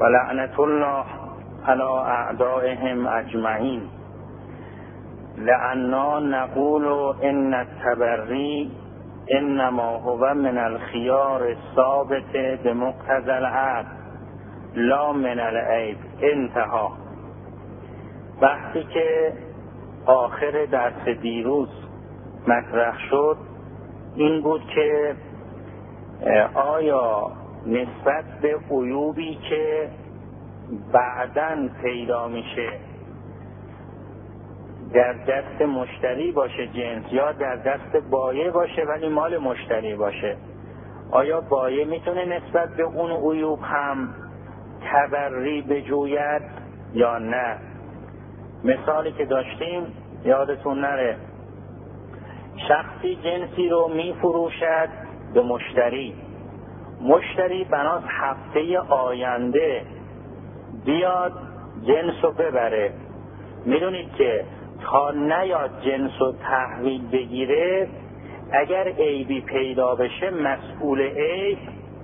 و لعنت الله علی اعدائهم اجمعین. لعنا نقول ان التبری انما هو من الخيار الثابت بمقتضى العقد لا من العیب. انتها. وقتی که آخر درس دیروز مطرح شد این بود که آیا نسبت به عیوبی که بعداً پیدا میشه در دست مشتری باشه جنس یا در دست بایع باشه ولی مال مشتری باشه، آیا بایع میتونه نسبت به اون عیوب هم تبری بجوید یا نه؟ مثالی که داشتیم یادتون نره، شخصی جنسی رو میفروشد به مشتری بناس هفته آینده بیاد جنس رو ببره. میدونید که تا نیاد جنس رو تحویل بگیره اگر عیبی پیدا بشه مسئول عیب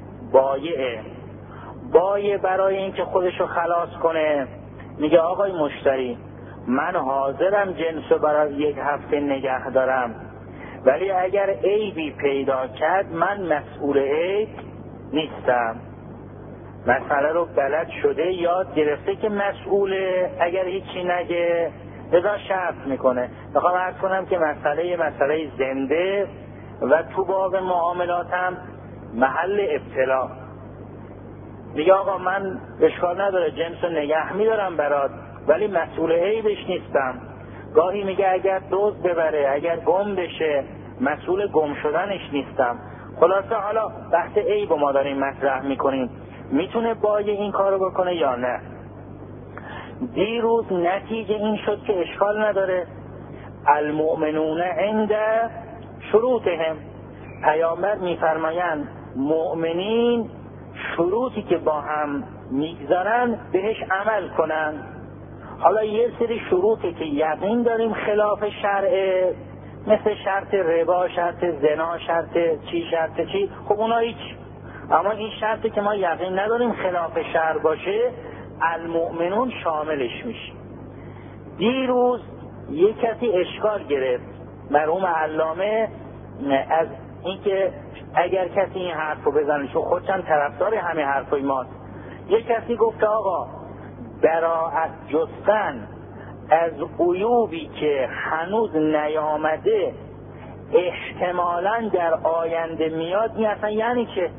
بایع برای اینکه خودشو خلاص کنه میگه آقای مشتری من حاضرم جنس رو برای یک هفته نگه دارم ولی اگر عیبی پیدا کرد من مسئول عیب نیستم. مسئله رو بلد شده، یاد گرفته که مسئوله، اگر هیچی نگه لذا شرط میکنه. میخوام عرض کنم که مسئله زنده و تو باب معاملات هم محل ابتلا. میگه آقا من اشکال نداره جنس رو نگه میدارم برات ولی مسئول عیبش نیستم. گاهی میگه اگر دزد ببره، اگر گم بشه مسئول گم شدنش نیستم. خلاصه حالا بحث عیب ما داریم مطرح میکنیم، میتونه بایع این کارو بکنه یا نه؟ دیروز نتیجه این شد که اشکال نداره، المؤمنون عند شروطهم. پیامبر میفرمایند مؤمنین شروطی که با هم میگذارن بهش عمل کنن. حالا یه سری شروطی که یقین داریم خلاف شرعه، مثل شرط ربا، شرط زنا، شرط چی، خب اونا هیچ. اما این شرطی که ما یقین نداریم خلاف شرع باشه المؤمنون شاملش میشه. دیروز یک کسی اشکال گرفت مرحوم علامه از اینکه اگر کسی این حرفو بزنه، چون خودشم طرفدار همه حرفای ماست، یک کسی گفت آقا براءت جستن از عیوبی که هنوز نیامده احتمالاً در آینده میاد، این اصلا یعنی چه؟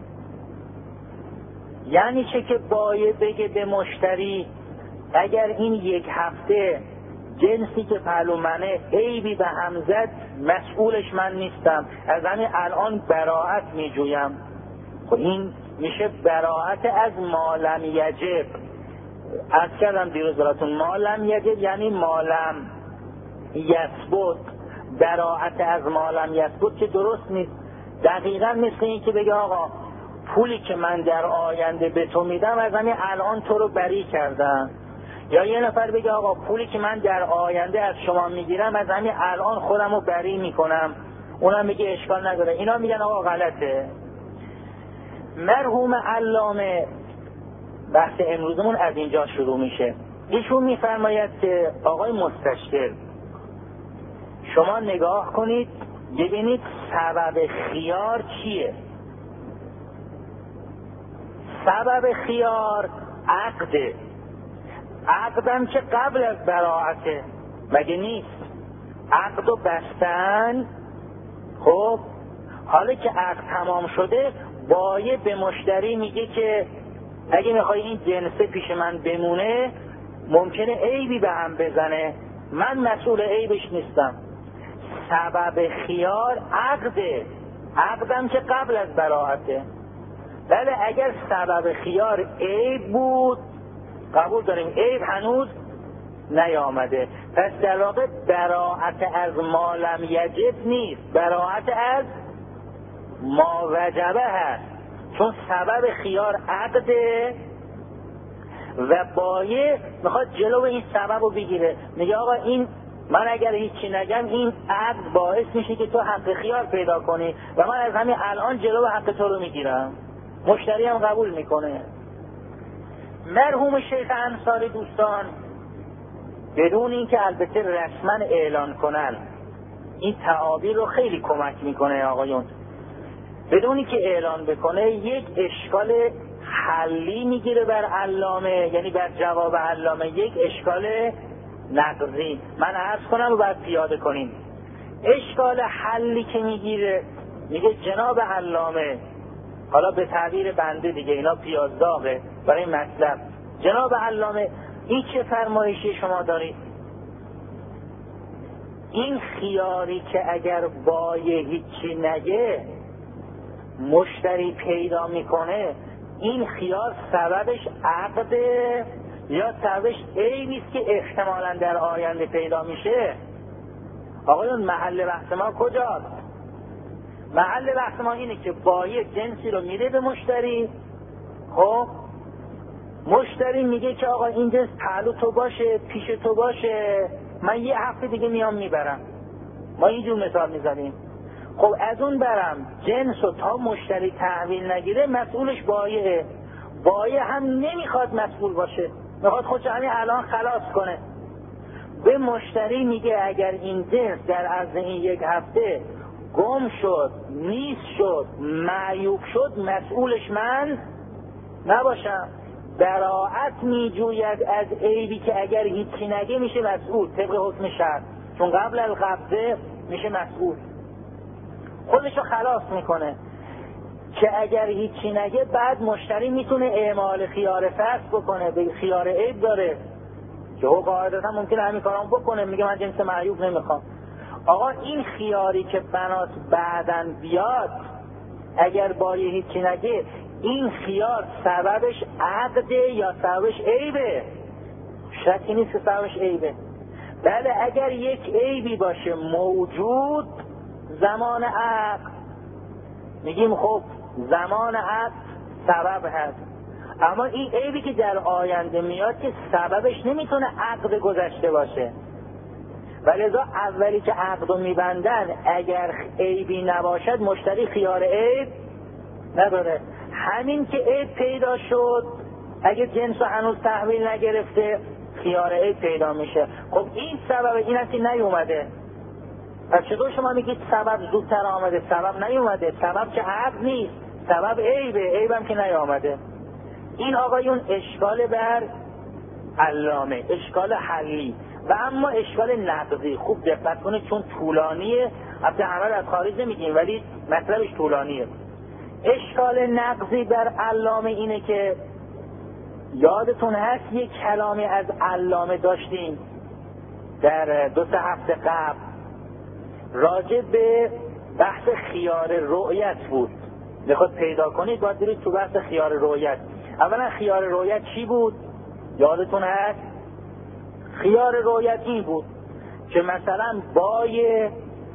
یعنی چه که بایع بگه به مشتری اگر این یک هفته جنسی که پهلو منه عیبی به هم زد مسئولش من نیستم، از همین الان براءت میجویم. خب این میشه براءت از ما لم یجب. از کردم دیروز براتون ما لم یجب یعنی ما لم یثبت. براءت از ما لم یثبت که درست نیست. دقیقا مثل این که بگه آقا پولی که من در آینده به تو میدم از همین الان تو رو بری کردم، یا یه نفر بگه آقا پولی که من در آینده از شما میگیرم از همین الان خودم رو بری میکنم، اونم میگه اشکال نداره. اینا میگن آقا غلطه. مرحوم علامه بحث امروزمون از اینجا شروع میشه. ایشون میفرماید که آقای مستشکل شما نگاه کنید ببینید سبب خیار چیه. سبب خیار عقده. عقدم که قبل از براءته مگه نیست؟ عقد و بستن. خب حالا که عقد تمام شده بایع به مشتری میگه که اگه میخوای این جنسه پیش من بمونه ممکنه عیبی به هم بزنه، من مسئول عیبش نیستم. سبب خیار عقده. عقدم که قبل از براءته. بله اگر سبب خیار عیب بود قبول داریم، عیب هنوز نیامده، پس در واقع براءت از ما لم یجب نیست، براءت از ما وجبه هست، چون سبب خیار عقده و بایع میخواد جلو این سبب رو بگیره. میگه آقا این من اگر هیچی نگم این عقد باعث میشه که تو حق خیار پیدا کنی و من از همین الان جلو حق تو رو میگیرم. مشتری هم قبول میکنه. مرحوم شیخ انصاری دوستان بدون اینکه البته رسما اعلان کنن، این تعابیر رو خیلی کمک میکنه آقایون، بدون اینکه اعلان بکنه یک اشکال حلی میگیره بر علامه، یعنی بر جواب علامه یک اشکال نقضی. من عرض کنم و بعد پیاده کنیم. اشکال حلی که میگیره، میگه جناب علامه، حالا به تعبیر بنده دیگه اینا پیازداغه برای مطلب، جناب علامه این چه فرمایشی شما دارید؟ این خیاری که اگر بایه هیچی نگه مشتری پیدا میکنه، این خیار سببش عقده یا سببش عیبیست که احتمالاً در آینده پیدا میشه؟ آقایون محل بحث ما کجاست؟ محل بحث ما اینه که بایه جنسی رو میده به مشتری، خب مشتری میگه که آقا این جنس پهلو تو باشه، پیش تو باشه، من یه هفته دیگه میام میبرم. ما اینجور مثال میزنیم. خب از اون برم جنس رو تا مشتری تحویل نگیره مسئولش بایه. بایه هم نمیخواد مسئول باشه، میخواد خودش همین الان خلاص کنه. به مشتری میگه اگر این جنس در عرض این یک هفته گم شد، نیست شد، معیوب شد، مسئولش من نباشم. براءت میجوید از عیبی که اگر هیچی نگه میشه مسئول طبق حکم شرع، چون قبل القبضه میشه مسئول، خودشو خلاص میکنه. که اگر هیچی نگه بعد مشتری میتونه اعمال خیار فسق بکنه، به خیار عیب داره که هو قاعدتا ممکنه همین کارام بکنه، میگه من جنس معیوب نمیخوام. آقا این خیاری که بنات بعدن بیاد اگر باری هیچی نگه، این خیار سببش عقده یا سببش عیبه؟ شکی نیست که سببش عیبه. بله اگر یک عیبی باشه موجود زمان عقد، میگیم خب زمان عقد سبب هست، اما این عیبی که در آینده میاد که سببش نمیتونه عقد گذشته باشه. ولذا اولی که عقدو میبندن اگر عیبی نباشد مشتری خیار عیب نداره. همین که عیب پیدا شد اگر جنسو هنوز تحویل نگرفته خیار عیب پیدا میشه. خب این سبب این هستی نیومده، پس چطور شما میگید سبب زودتر آمده؟ سبب نیومده، سبب که عقد نیست، سبب عیبه، عیبم که نیامده. این آقایون اشکال بر علامه، اشکال حلی. و اما اشکال نقضی خوب دقت کنه چون طولانیه، البته همه از خارج نمیگیم ولی مطلبش طولانیه. اشکال نقضی بر علامه اینه که یادتون هست یک کلامی از علامه داشتیم در 2-3 هفته قبل راجع به بحث خیار رؤیت بود. بخواد پیدا کنید باید برید تو بحث خیار رؤیت. اولا خیار رؤیت چی بود؟ یادتون هست؟ خیار رؤیت این بود که مثلا با یه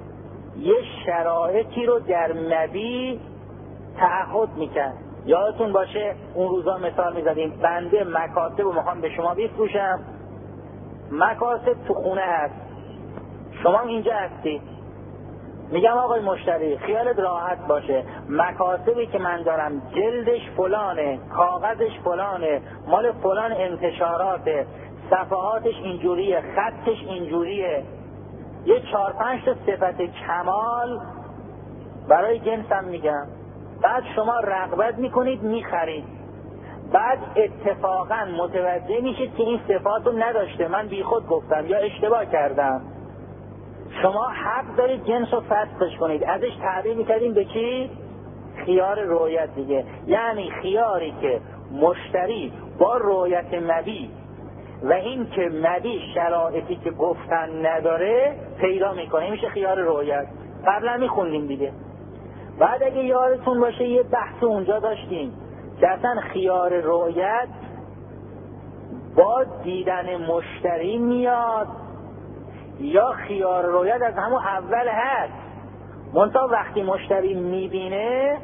شرایطی رو در مبی تعهد میکرد. یادتون باشه اون روزا مثال میزدیم بنده مکاتب رو میخوام به شما بفروشم، مکاتب تو خونه هست، شما اینجا هستی، میگم آقای مشتری خیالت راحت باشه، مکاتبی که من دارم جلدش فلانه، کاغذش فلانه، مال فلان انتشاراته، صفحاتش اینجوریه، خطش اینجوریه، یه 4-5 تا صفت کمال برای جنسم میگم. بعد شما رغبت میکنید میخرید، بعد اتفاقا متوجه میشید که این صفات رو نداشته، من بی خود گفتم یا اشتباه کردم. شما حق دارید جنس رو فسخش کنید. ازش تعبیر میکردیم به چی؟ خیار رؤیت دیگه. یعنی خیاری که مشتری با رؤیت مبی و این که مبی شرایطی که گفتن نداره پیدا میکنه میشه خیار رؤیت. قبلا میخوندیم دیگه. بعد اگه یادتون باشه یه بحث اونجا داشتیم که اصلا خیار رؤیت با دیدن مشتری میاد یا خیار رؤیت از همون اول هست، منتها وقتی مشتری میبینه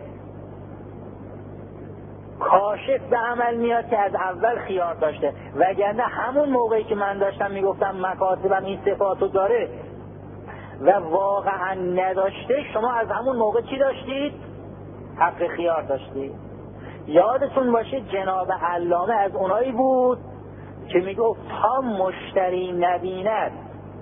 کاشف به عمل میاد که از اول خیار داشته، وگرنه همون موقعی که من داشتم میگفتم مکاتبم این صفاتو داره و واقعا نداشته، شما از همون موقع چی داشتید؟ حق خیار داشتید. یادتون باشه جناب علامه از اونایی بود که میگفت تا مشتری نبیند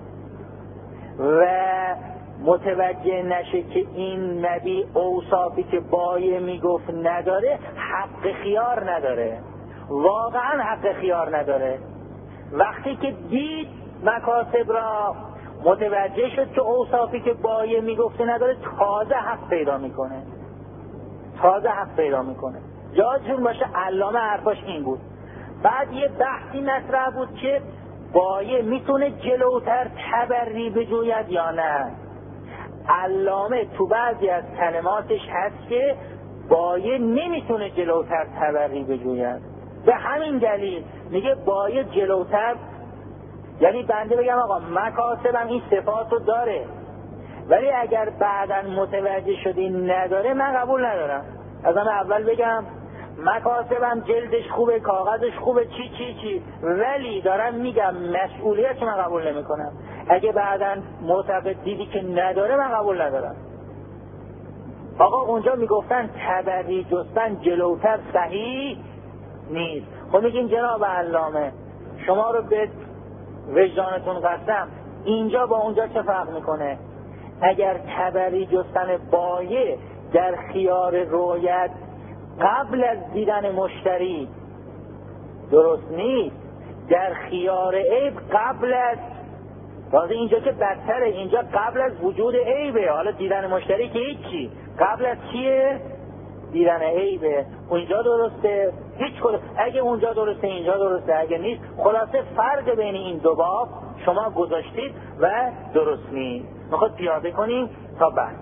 و متوجه نشه که این مبیع اوصافی که بایع میگفت نداره، حق خیار نداره، واقعا حق خیار نداره. وقتی که دید مکاسب را، متوجه شد که اوصافی که بایع میگفت نداره، تازه حق پیدا میکنه، تازه حق پیدا میکنه. یادتون باشه علامه حرفاش این بود. بعد یه بحثی مطرح بود که بایع میتونه جلوتر تبری بجوید یا نه. علامه تو بعضی از کلماتش هست که بایع نمیتونه جلوتر تبری بجوید. به همین دلیل میگه بایع جلوتر، یعنی بنده بگم آقا مکاسبم این صفات رو داره، ولی اگر بعداً متوجه شدی نداره، من قبول ندارم. از همه اول بگم مکاسبم جلدش خوبه، کاغذش خوبه، چی ولی دارم میگم مسئولیت من قبول نمی کنم. اگه بعداً معتقد دیدی که نداره، من قبول ندارم. آقا اونجا میگفتن تبری جستن جلوتر صحیح نیست. خب میگیم جناب علامه شما رو به وجدانتون قسم، اینجا با اونجا چه فرق میکنه؟ اگر تبری جستن بایع در خیار رویت قبل از دیدن مشتری درست نیست، در خیار عیب قبل از، تازه اینجا که بدتره، اینجا قبل از وجود عیبه. حالا دیدن مشتری که هیچی، قبل از چیه؟ دیدن عیبه. اونجا درسته، هیچ کدوم. اگه اونجا درسته اینجا درسته، اگه نیست. خلاصه فرق بین این دو باب شما گذاشتید و درست نیست. میخواد پیاده کنیم تا بعد.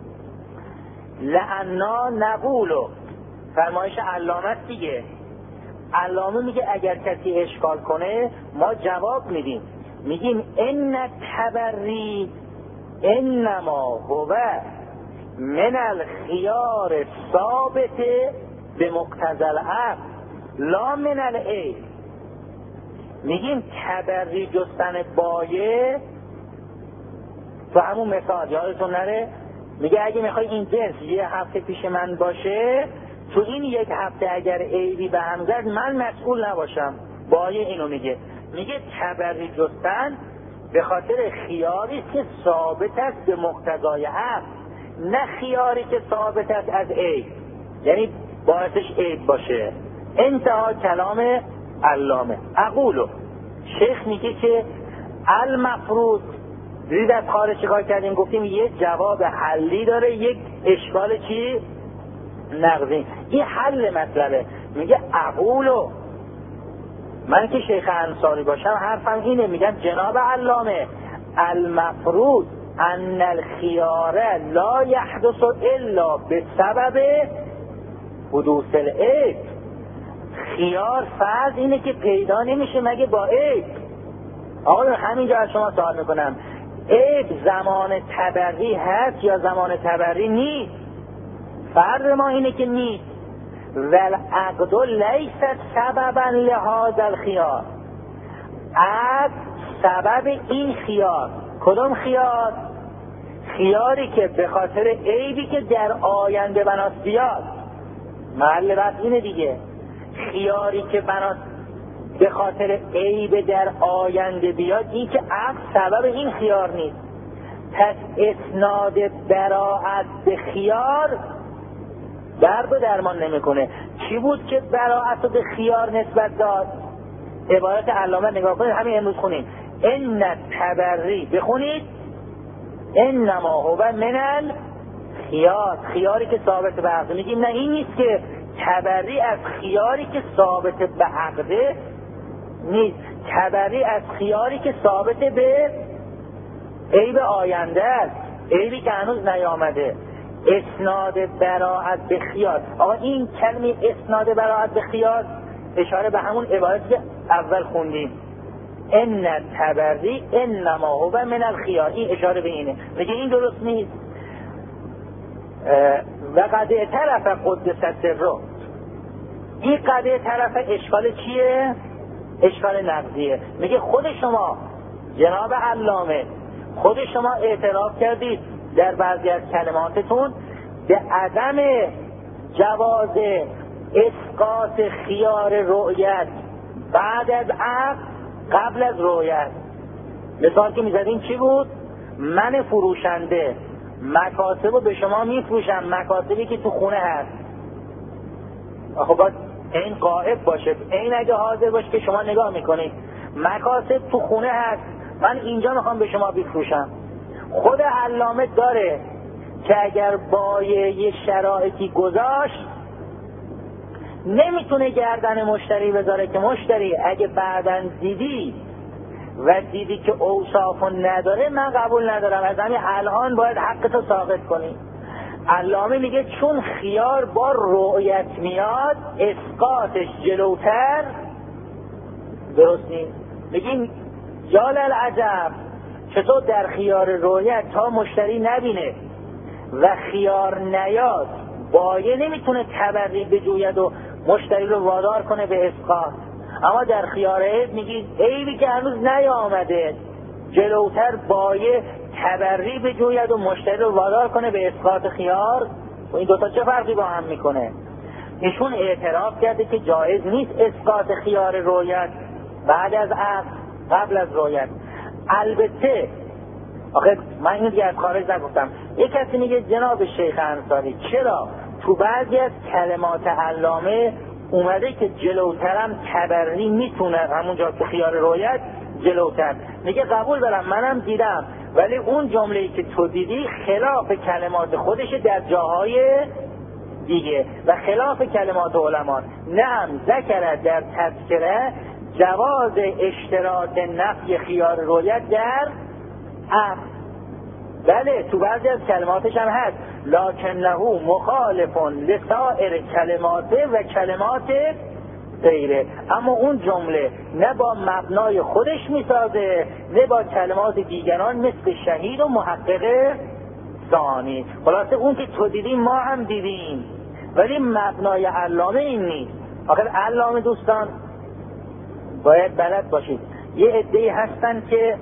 لعنا نقولو، فرمایش علامه دیگه. علامه میگه اگر کسی اشکال کنه ما جواب میدیم، میگیم ان التبری انما هو من الخيار الثابت بمقتضى العقل لا من العیب. میگیم تبری جستن بایع، تو همون مثال یادتون نره، میگه اگه میخوای این جنس یه هفته پیش من باشه، تو این یک هفته اگر عیبی به هم زد من مسئول نباشم. بایع اینو میگه تبری جستن به خاطر خیاری که ثابت است به مقتضای عقل، نه خیاری که ثابت است از عیب، یعنی باعثش عیب باشه. انتها کلام علامه. اقولو، شیخ میگه که المفروض، دید از خارج چیکار کردیم؟ گفتیم یه جواب حلی داره، یک اشکال چی؟ نقضی. این حل مطلبه. میگه اقولو، من که شیخ انصاری باشم حرفم اینه، میگم جناب علامه المفروض ان الخيار لا يحدث الا بسبب حدوث العیب. خیار فرض اینه که پیدا نمیشه مگه با عیب. آقا همینجا از شما سوال میکنم، عیب زمان تبری هست یا زمان تبری نیست؟ فرض ما اینه که نیست. والعقد لیست سببا لهذا الخيار، عقد سبب این خیار. کدوم خیار؟ خیاری که به خاطر عیبی که در آینده بناس بیاد. محل بحث اینه دیگه. خیاری که بناس به خاطر عیب در آینده بیاد، این که عقد سبب این خیار نیست. پس اسناد براعت به خیار درد و درمان نمیکنه. چی بود که براعت رو به خیار نسبت داد؟ عبارت علامه نگاه کنید، همین امروز خونیم. ان التبری، بخونید انما هو من الخیار، خیاری که ثابت به عقد. میگیم نه این نیست که تبری از خیاری که ثابت به عقده نیست، تبری از خیاری که ثابت به عیب آینده است، عیبی که هنوز نیامده. اسناد براعت به خیار، آقا این کلمه اسناد براعت به خیار اشاره به همون عبارت که اول خوندیم، ان التبری انما هو من الخیار، این اشاره به اینه. میگه این درست نیست. و قد اعترف قدس سره، این قد اعترف اشکال چیه؟ اشکال نقضیه. میگه خود شما جناب علامه، خود شما اعتراف کردید در بعضی از کلماتتون به عدم جواز اسقاط خیار رؤیت بعد از عقد قبل از رؤیت. مثال که میزدیم چی بود؟ من فروشنده مکاتب رو به شما میفروشم، مکاتبی که تو خونه هست. خب باید این غائب باشه، این اگه حاضر باشه که شما نگاه میکنید مکاتب تو خونه هست، من اینجا میخوام به شما بفروشم. خود علامه داره که اگر با یه شرایطی گذاشت نمیتونه گردن مشتری بذاره که مشتری اگه بعداً دیدی و دیدی که اوصافو نداره من قبول ندارم، از همین الان باید حقتو ثابت کنی. علامه میگه چون خیار با رؤیت میاد اسقاطش جلوتر درست نیست. میگیم جال العجب چطور در خیار رؤیت تا مشتری نبینه و خیار نیاد بایه نمیتونه تبری بجوید و مشتری رو وادار کنه به اسقاط، اما در خیار عیب میگی عیبی که هنوز نیامده جلوتر بایه تبری بجوید و مشتری رو وادار کنه به اسقاط خیار. و این دوتا چه فرقی با هم میکنه؟ ایشون اعتراف کرده که جایز نیست اسقاط خیار رؤیت بعد از عقد قبل از رؤیت. البته آخه من این دیگه از خارج نگفتم، یک کسی میگه جناب شیخ انصاری چرا تو بعضی از کلمات علامه اومده که جلوترم تبری میتونه همونجا که خیار رؤیت جلوتر. میگه قبول دارم منم دیدم، ولی اون جمله‌ای که تو دیدی خلاف کلمات خودش در جاهای دیگه و خلاف کلمات علما. نعم ذکر در تذکره جواز اشتراط نفی خیار رؤیت در عقد، بله تو بعضی از کلماتش هم هست لکنه مخالف لسائر کلماته و کلمات غیره، اما اون جمله نه با مبنای خودش میسازه نه با کلمات دیگران مثل شهید و محقق ثانی. خلاصه اون که تو دیدیم ما هم دیدیم، ولی مبنای علامه این نیست. آخر علامه دوستان باید بلد باشید یه عده‌ای هستن که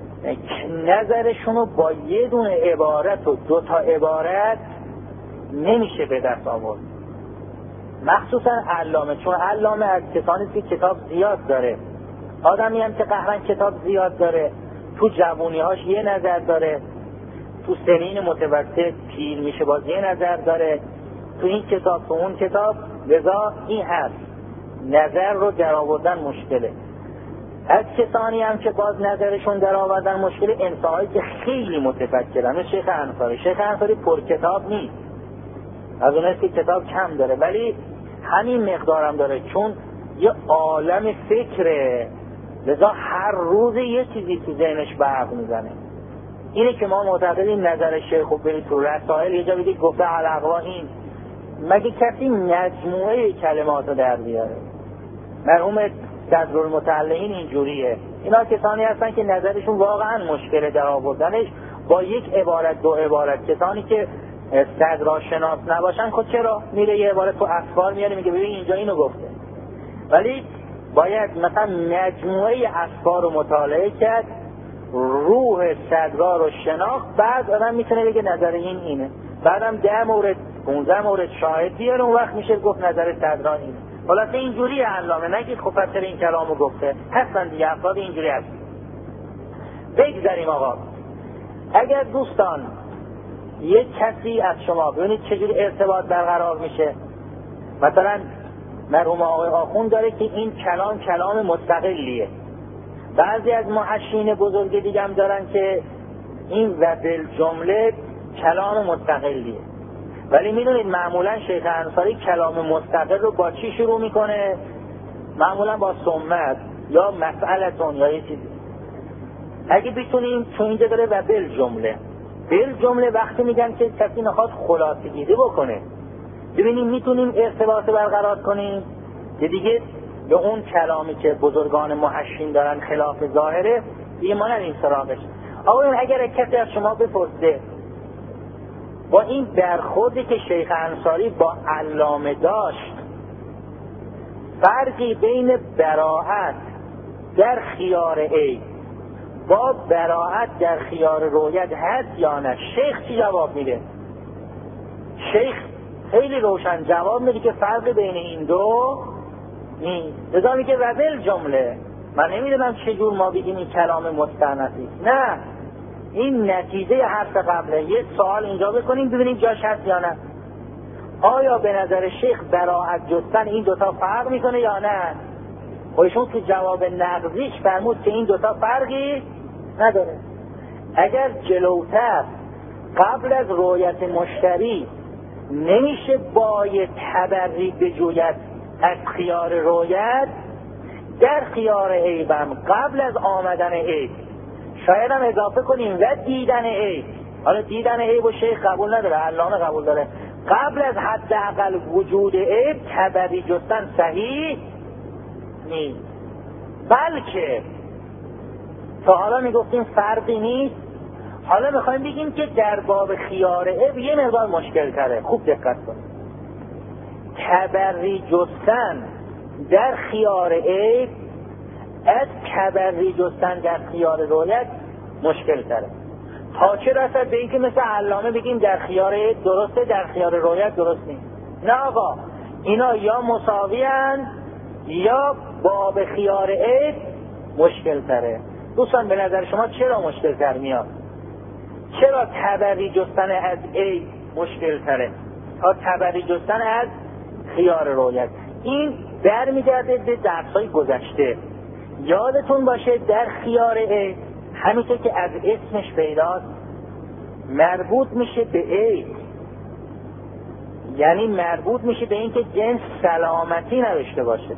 نظرشونو با یه دونه عبارت و دو تا عبارت نمیشه به دست آورد، مخصوصا علامه، چون علامه از کسانی که کتاب زیاد داره، آدمی هم که قهرن کتاب زیاد داره، تو جوونی‌هاش یه نظر داره، تو سنین متوسط پیر میشه باز یه نظر داره، تو این کتاب تو اون کتاب، لذا این هست نظر رو در آوردن مشکله. از کسانی هم که باز نظرشون در آوردن مشکل انسان‌هایی که خیلی متفکرن، مثل شیخ انصاری. شیخ انصاری پر کتاب نیست، از اون است که کتاب کم داره، ولی همین مقدارم داره چون یه عالم فکره، لذا هر روز یه چیزی تو ذهنش برق میزنه. اینه که ما معتقدیم نظر شیخ رو برید تو رسائل یه جا بگید گفته علاقه این، مگه کسی مجموعه کلمات رو در بیاره؟ مرحوم صدرالمتعلقین اینجوریه، اینا کسانی هستن که نظرشون واقعا مشکله در آوردنش با یک عبارت دو عبارت. کسانی که صدراشناس نباشن خود چرا میره یه عبارت تو اسفار میاره میگه ببین اینجا اینو گفته، ولی باید مثلا مجموعه اسفار رو مطالعه کرد، روح صدرا رو شناخت، بعد آدم میتونه بگه نظر این اینه، بعدم 10 مورد 15 مورد شاهد بیاره، اون وقت میشه گفت نظر صدرا اینه. خلاصه اینجوری علامه، نگید خب پس این کلامو گفته، هستن دیگه افراد اینجوری هست. بگذاریم آقا، اگر دوستان یک کسی از شما ببینید چجوری ارتباط برقرار میشه، مثلا مرحوم آقای آخوند داره که این کلام مستقلیه، بعضی از محشین بزرگ دیگه هم دارن که این و بالجمله کلام مستقلیه، ولی میدونید معمولا شیخ انصاری کلام مستقل رو با چی شروع میکنه؟ معمولا با سمت یا مسئلتون یا یه چیزی. اگه بتونیم چون اینجا داره و بالجمله وقتی میگن که کسی نخواد خلاصه گیری بکنه، ببینیم میتونیم ارتباط برقرار کنیم که دیگه به اون کلامی که بزرگان محشین دارن خلاف ظاهره دیگه ما نریم سراغش. آقا اگر کسی از شما بپرسه با این برخوردی که شیخ انصاری با علامه داشت فرقی بین براءت در خیار عیب با براءت در خیار رؤیت هست یا نه، شیخ چی جواب میده؟ شیخ خیلی روشن جواب میده که فرق بین این دو نیست. لذا میگه ربل جمله. من نمیدونم چجور ما بگیم این کلام مستأنفی. نه، این نتیجه حرف قبله. یه سوال اینجا بکنیم ببینیم جاش هست یا نه. آیا به نظر شیخ براءت جستن این دوتا فرق میکنه یا نه؟ خودشون که جواب نقضیش فرمود که این دوتا فرقی نداره. اگر جلوتر قبل از رؤیت مشتری نمیشه با یه تبری بجوید از خیار رؤیت، در خیار عیبم قبل از آمدن عیب شاید هم اضافه کنیم و دیدن عیب. حالا دیدن عیب و شیخ قبول نداره، علامه قبول داره. قبل از حداقل وجود عیب تبری جستن صحیح نیست. بلکه تا حالا میگفتیم فرقی نیست، حالا میخوایم بگیم که در باب خیار عیب یه مقدار مشکل تره. خوب دقت کنید. تبری جستن در خیار عیب از تبری جستن در خیار رؤیت مشکل تره. تا چه رسد به این که مثل علامه بگیم در خیار عیب درسته، در خیار رؤیت درست نیست. نه آقا، اینا یا مساوی هستند یا باب خیار عیب مشکل تره. دوستان به نظر شما چرا مشکل تر میاد؟ چرا تبری جستن از عیب مشکل تره تا تبری جستن از خیار رؤیت؟ این برمیگرده به درس‌های گذشته. یادتون باشه در خیار عیب همینطور که از اسمش پیداست مربوط میشه به عیب، یعنی مربوط میشه به اینکه جنس سلامتی نداشته باشه.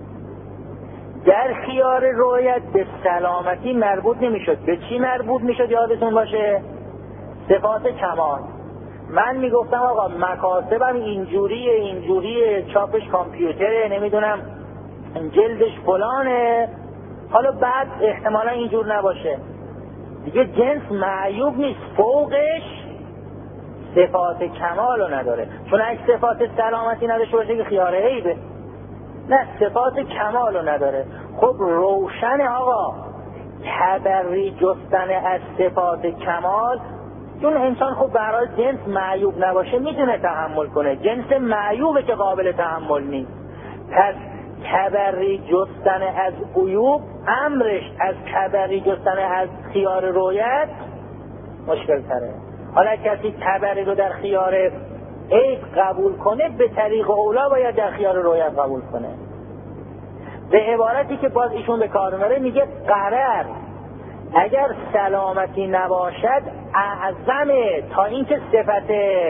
در خیار رؤیت به سلامتی مربوط نمیشد. به چی مربوط میشد یادتون باشه؟ صفات کمال. من میگفتم آقا مکاسبم اینجوریه، چاپش کامپیوتره، نمیدونم جلدش فلانه، حالا بعد احتمالا اینجور نباشه دیگه. جنس معیوب نیست، فوقش صفات کمال رو نداره. چون اگه صفات سلامتی نداشته باشه که خیار عیبه. نه، صفات کمال رو نداره. خب روشن آقا تبری جستن از صفات کمال، چون انسان خب برای جنس معیوب نباشه میتونه تحمل کنه، جنس معیوبه که قابل تحمل نیست. پس تبری جستن از عیوب امرش از تبری جستن از خیار رؤیت مشکل تره. حالا کسی تبری رو در خیار عیب قبول کنه به طریق اولا باید در خیار رؤیت قبول کنه. به عبارتی که باز ایشون به کار میبره میگه قرر اگر سلامتی نباشد اعظمه تا اینکه صفت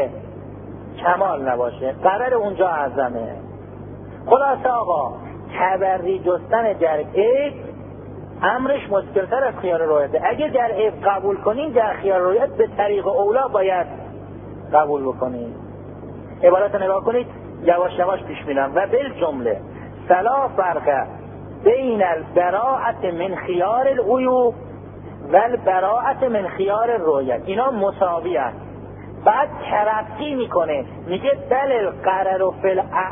کمال نباشه. قرر اونجا اعظمه. خلاصه آقا تبری جستن در عیب امرش مشکلتر از خیار رؤیت. اگه در عیب قبول کنیم در خیار رؤیت به طریق اولا باید قبول بکنیم. عبارت نگاه کنید، یواش یواش پیش میرم. و بالجمله فلا فرق بین البراءة من خیار العیوب و البراءة من خیار الرؤیت. اینا مساوی هست. بعد ترقی میکنه میگه بل القرر فی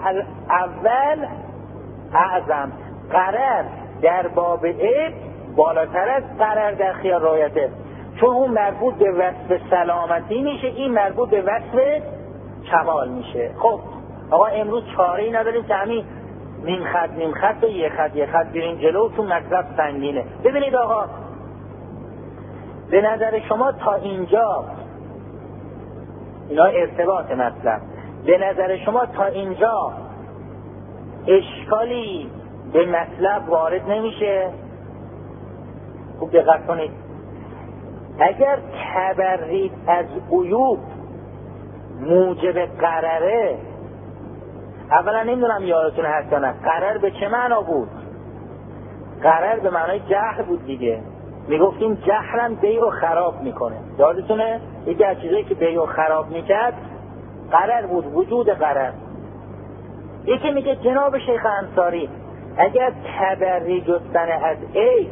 الاول اعظم. قرر در باب عیب بالاتر از قرر در خیار رؤیته، چون اون مربوط به وصف سلامتی میشه، این مربوط به وصف کمال میشه. خب آقا امروز چاره‌ای نداریم که همین نیم خط و یه خط بریم جلو، چون مطلب سنگینه. ببینید آقا به نظر شما تا اینجا اینا ارتباط مطلب، به نظر شما تا اینجا اشکالی به مطلب وارد نمیشه؟ خوب دقت کنید. اگر تبرید از عیوب موجب قرره، اولا نمیدونم یادتون هست یا نه، قرر به چه معنا بود؟ قرر به معنای جهل بود دیگه. میگفتیم جهلم بیع و خراب میکنه. یادتونه یکی از چیزایی که بیع و خراب میکرد قرر بود، وجود قرر. یکی میگه جناب شیخ انصاری اگر تبری جستن از عیب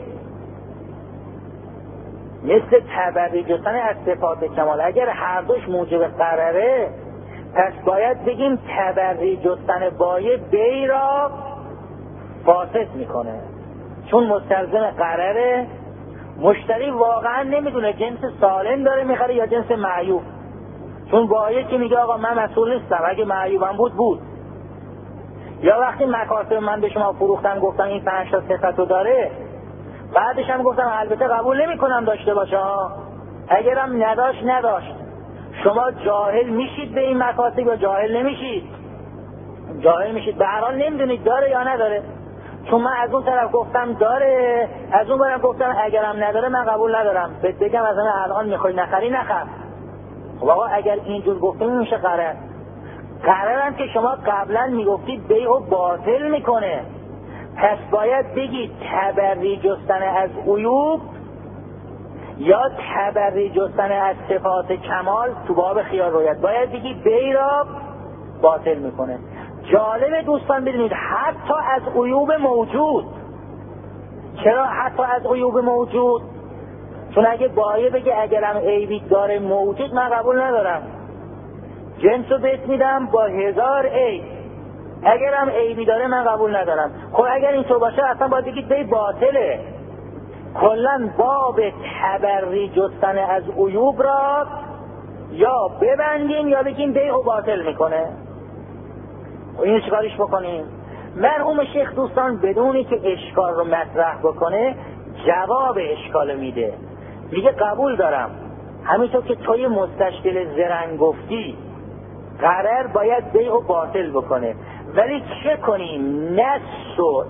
مثل تبری جستن از صفات کمال اگر هر دوش موجب قرره، پس باید بگیم تبری جستن بایع بیع را فاسد میکنه، چون مستلزم قرره. مشتری واقعا نمیدونه جنس سالم داره میخره یا جنس معیوب، چون بایه که میگه آقا من مسئول نیستم، اگه معیوبم بود. یا وقتی مکاسب من به شما فروختم گفتم این 5 تا صفتو داره، بعدش هم گفتم البته قبول نمی کنم داشته باشه، اگرم نداشت. شما جاهل میشید به این مکاسب یا جاهل نمیشید؟ جاهل میشید. به هر حال نمیدونید داره یا نداره. چون من از اون طرف گفتم داره، از اون برم گفتم اگرم نداره من قبول ندارم. بهت بگم از الان میخوای نخری نخر. خب آقا اگر اینجور گفتیم میشه قرار. قرارم که شما قبلا میگفتید بیعو باطل میکنه، پس باید بگید تبری جستن از عیوب یا تبری جستن از صفات کمال تو باب خیار رویت باید بگی بیع را باطل میکنه. جالب دوستان بدونید حتی از عیوب موجود. چرا حتی از عیوب موجود؟ چون اگه بایه بگه اگرم عیبی داره موجود من قبول ندارم، جنسو بهت میدم با 1000 عیب، اگرم عیبی داره من قبول ندارم. خب اگر این تو باشه اصلا باید بگید بی باطله. کلن باب تبری جستن از عیوب را یا ببندیم یا بگیم بیعو باطل میکنه. اینو چیکارش بکنیم؟ مرحوم شیخ دوستان بدونی که اشکال رو مطرح بکنه جواب اشکال میده، میگه قبول دارم همینطور که توی مستشکل زرنگ گفتی قرار باید بیعو باطل بکنه، ولی چه کنیم؟ نص و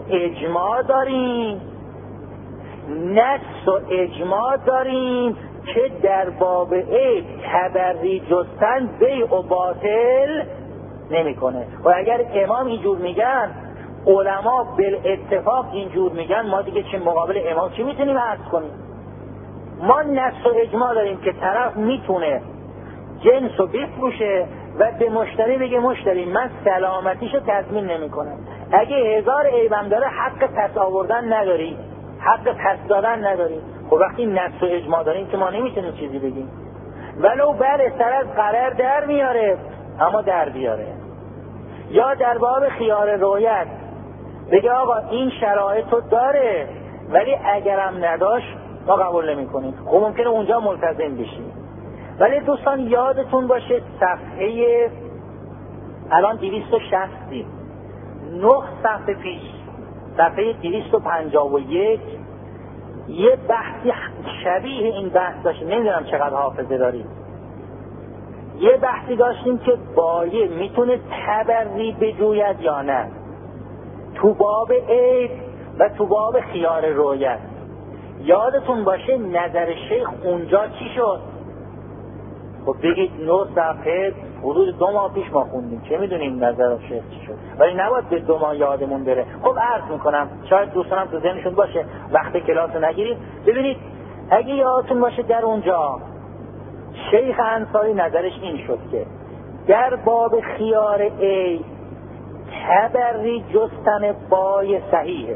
اجماع داریم که در باب عیب تبری جستن بیعو باطل نمیکنه. و اگر امام اینجور میگن، علما بالاتفاق اینجور میگن، ما دیگه چه مقابل امام چی میتونیم عرض کنیم؟ ما نص و اجماع داریم که طرف میتونه جنس رو بفروشه و به مشتری بگه مشتری من سلامتیشو تضمین نمیکنم، اگه 1000 عیبم داره حق پس آوردن نداری، حق پس دادن نداری. خب وقتی نص و اجماع داریم که ما نمیتونیم چیزی بگیم، ولو بله سر از قرار در میاره اما در بیاره. یا در باب خیار رویت بگه آقا این شرایطو داره ولی اگرم نداشت ما قبول نمی کنیم. خب ممکنه اونجا ملتزم بشیم. ولی دوستان یادتون باشه صفحه الان 260 9 صفحه پیش صفحه 251 یه بحثی شبیه این بحث داشتیم، نمیدونم چقدر حافظه دارید. یه بحثی داشتیم که بایع میتونه تبری بجوید یا نه تو باب عیب و تو باب خیار رویت. یادتون باشه نظر شیخ اونجا چی شد؟ خب بگید 9 صفحه حدود 2 ماه پیش ما خوندیم، چه میدونیم نظر شیخ چی شد، ولی نباید به 2 ماه یادمون بره. خب عرض میکنم شاید دوستانم تو ذهنشون باشه وقت کلاس رو نگیریم. ببینید اگه یادتون باشه در اونجا شیخ انصاری نظرش این شد که در باب خیار عیب تبری جستن بای صحیحه،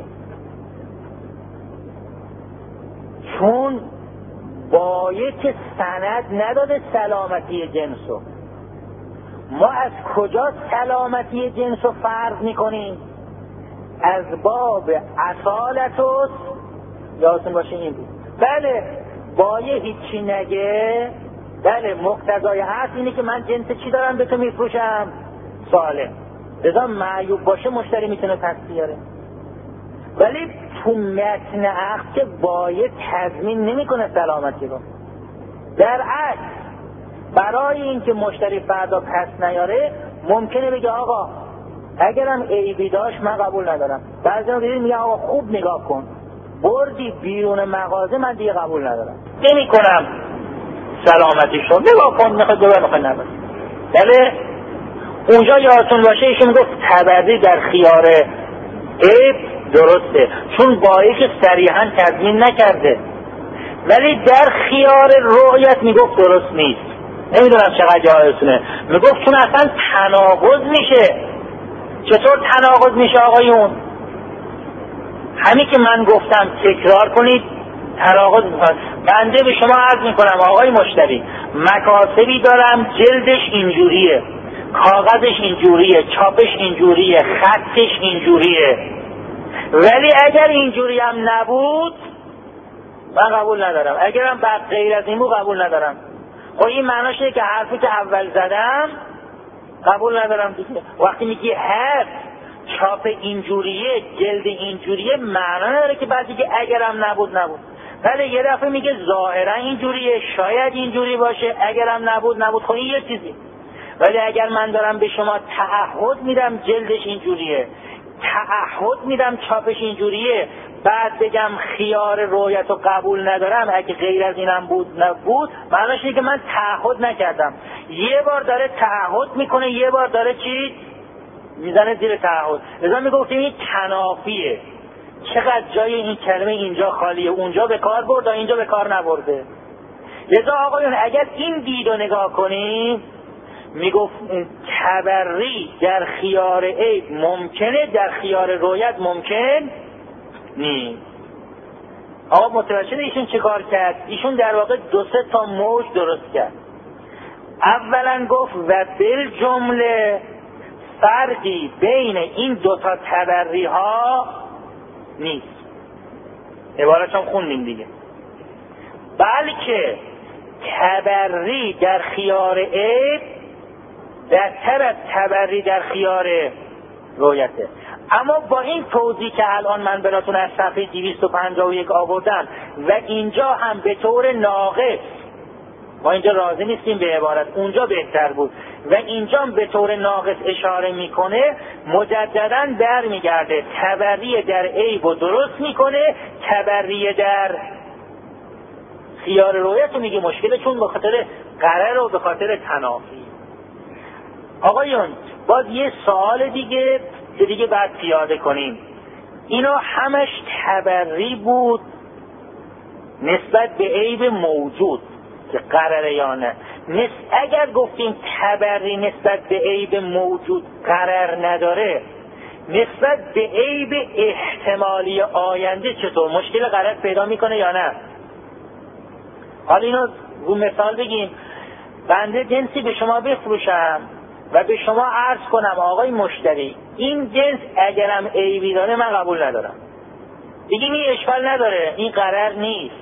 چون بایه که سند نداده سلامتی جنسو. ما از کجا سلامتی جنسو فرض میکنیم؟ از باب اصالتوس. یادتون باشه این بود. بله بایه هیچی نگه، بله مقتضای هست اینه که من جنس چی دارم به تو میفروشم؟ سالم. لذا معیوب باشه مشتری میتونه پس بیاره. ولی تو متن عقد که بایه تضمین نمیکنه سلامتی رو. در عکس برای اینکه مشتری فردا پس نیاره ممکنه بگه آقا اگرم عیبی داشت من قبول ندارم. بعضی ها میگه آقا خوب نگاه کن بردی بیرون مغازه من دیگه قبول ندارم، نمی کنم سلامتی شد، نگاه کن میخواد ببر میخواد نبر. بله اونجا یادتون باشه ایشون گفت تبری در خیار عیب درسته چون بایی که صریحا تضمین نکرده، ولی در خیار رؤیت میگفت درست نیست. نمیدونم چقدر جایتونه، میگفت چون اصلا تناقض میشه. چطور تناقض میشه آقایون؟ همین که من گفتم تکرار کنید تناقض میکنه. بنده به شما عرض میکنم آقای مشتری مکاسبی دارم جلدش اینجوریه، کاغذش اینجوریه، چاپش اینجوریه، خطش اینجوریه، ولی اگر اینجوری هم نبود من قبول ندارم، اگرم بعد غیر از این بود قبول ندارم. خب این معناش اینه که حرفی که اول زدم قبول ندارم دیگه. وقتی میگی هر چاپ اینجوریه، جلد اینجوریه، معنا نداره که بعد دیگه اگرم نبود. ولی یه دفعه میگه ظاهرا اینجوریه، شاید اینجوری باشه، اگرم نبود. خب این یه چیزی. ولی اگر من دارم به شما تعهد میدم جلدش اینجوریه، تعهد میدم چاپش اینجوریه، بعد بگم خیار رویت رو قبول ندارم اگه غیر از اینم نبود، معناش اینه که من تعهد نکردم. یه بار داره تعهد میکنه، یه بار داره چی میزنه زیر تعهد. لذا میگفتیم این تنافیه. چقدر جای این کلمه اینجا خالیه، اونجا به کار برده، اینجا به کار نبرده. لذا آقایون اگر این دید رو نگاه کنیم، میگفت تبری در خیار عیب ممکنه، در خیار رویت ممکن نیست. آقا متوجه ایشون چه کار کرد؟ ایشون در واقع 2-3 تا موج درست کرد. اولا گفت و بالجمله فرقی بین این 2 تا تبری ها نیست. عبارتشون خوندیم دیگه. بلکه تبری در خیار عیب بدتر از تبری در خیار رویته. اما با این توضیح که الان من براتون از صفحه 251 آوردم و اینجا هم به طور ناقص، ما اینجا راضی نیستیم به عبارت، اونجا بهتر بود، و اینجا هم به طور ناقص اشاره میکنه، مجددا برمیگرده تبری در عیب و درست میکنه، تبری در خیار رویت رو میگه مشکله، چون به خاطر قرار و به خاطر تنافی. آقایون باز یه سوال دیگه که دیگه بعد پیاده کنیم. اینا همش تبری بود نسبت به عیب موجود که قراره یا نه. اگر گفتیم تبری نسبت به عیب موجود قرار نداره، نسبت به عیب احتمالی آینده چطور مشکل قرار پیدا میکنه یا نه؟ حالا اینو رو مثال بگیم. بنده جنسی به شما بفروشم و به شما عرض کنم آقای مشتری این جنس اگرم عیبی داره من قبول ندارم. بگیم این اشکال نداره، این قرار نیست.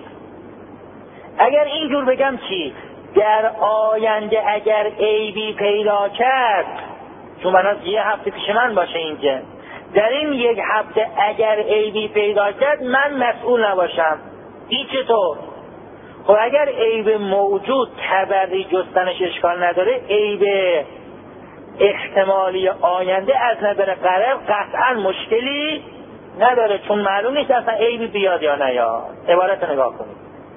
اگر اینجور بگم چی؟ در آینده اگر عیبی پیدا کرد، چون من از 1 هفته پیش من باشه این جنس، در این 1 هفته اگر عیبی پیدا کرد من مسئول نباشم. این چطور؟ خب اگر عیب موجود تبری جستنش اشکال نداره، عیب احتمالی آینده از نظر قرار قطعا مشکلی نداره، چون معلوم نیست اصلا عیبی بیاد یا نیاد. عبارت نگاه کنید.